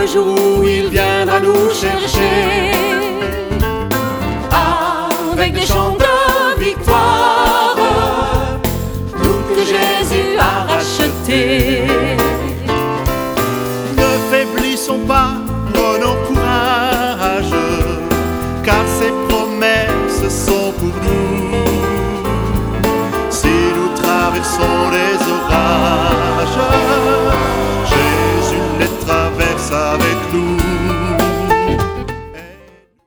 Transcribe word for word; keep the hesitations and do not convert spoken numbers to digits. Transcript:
le jour où il viendra nous chercher, avec des chants de victoire, nous que Jésus a rachetés. Ne faiblissons pas, prenons courage, car ses promesses sont pour nous. Si nous traversons les orages,